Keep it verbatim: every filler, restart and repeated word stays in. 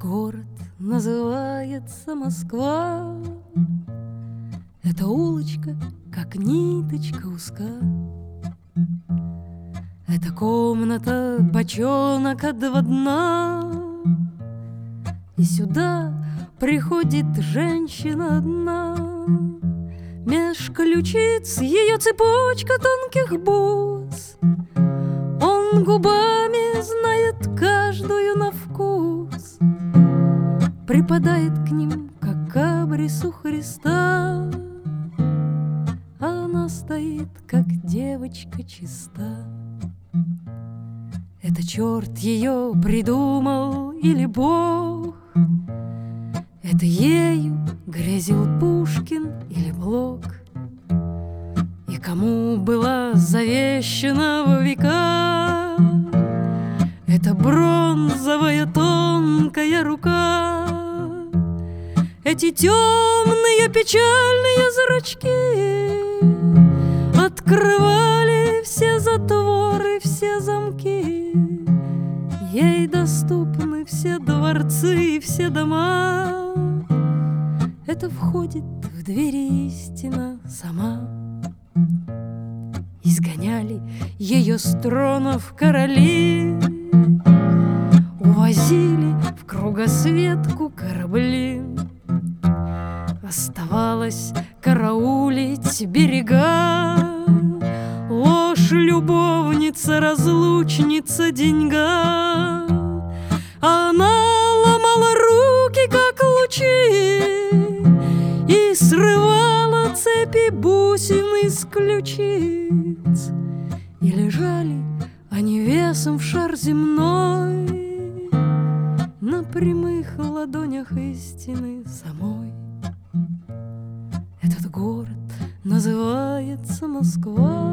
город называется Москва. Эта улочка, как ниточка узка. Эта комната бочонок от два дна. И сюда приходит женщина одна. Меж ключиц ее цепочка тонких бус. Он губами знает каждую на вкус. Припадает к ним, как к абрису Христа. А она стоит, как девочка чиста. Это черт ее придумал или Бог? Это ею грезил Пушкин или Блок? И кому была завещана во века эта бронзовая тонкая рука? Эти темные печальные зрачки открывали все затворы, все замки. Ей доступны все дворцы и все дома. Это входит в двери истина сама. Изгоняли ее с тронов короли, увозили в кругосветку корабли. Оставалось караулить берега. Ложь, любовница, разлучница, деньга. Она ломала руки, как лучи, и срывала цепи бусин из ключиц. И лежали они весом в шар земной на прямых ладонях истины самой. Этот город называется Москва.